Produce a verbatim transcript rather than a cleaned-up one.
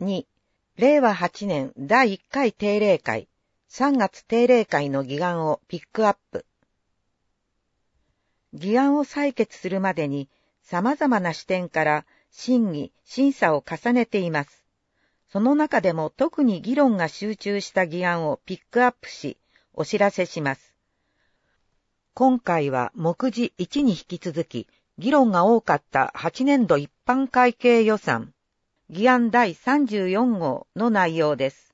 に、れいわはちねんだいいっかい定例会、さんがつ定例会の議案をピックアップ。議案を採決するまでに様々な視点から審議、審査を重ねています。その中でも特に議論が集中した議案をピックアップし、お知らせします。今回は目次いちに引き続き、議論が多かったはちねんど一般会計予算、議案だいさんじゅうよんごうの内容です。